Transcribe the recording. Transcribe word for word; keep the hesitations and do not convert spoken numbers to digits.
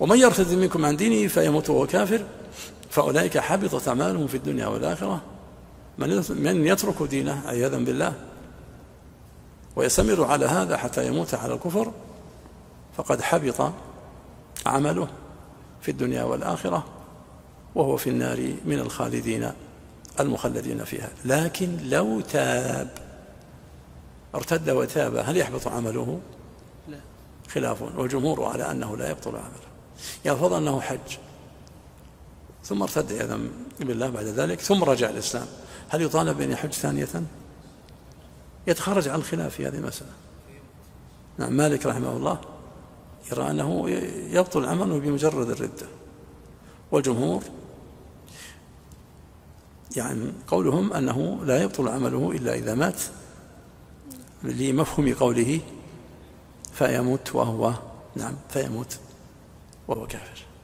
ومن يرتد منكم عن دينه فيموت وهو كافر فأولئك حبطت أعمالهم في الدنيا والآخرة. من يترك دينه عياذا بالله ويستمر على هذا حتى يموت على الكفر فقد حبط عمله في الدنيا والآخرة وهو في النار من الخالدين المخلدين فيها. لكن لو تاب ارتد وتاب هل يحبط عمله؟ لا. خلاف، والجمهور على أنه لا يبطل عمله. يفضل أنه حج ثم ارتد عياذا بالله بعد ذلك ثم رجع الإسلام، هل يطالب بأن يحج ثانية؟ يتخرج عن الخلاف في هذه المسألة. نعم، مالك رحمه الله يرى أنه يبطل عمله بمجرد الردة، والجمهور يعني قولهم أنه لا يبطل عمله إلا إذا مات لمفهوم قوله فيموت وهو نعم فيموت وهو كافر.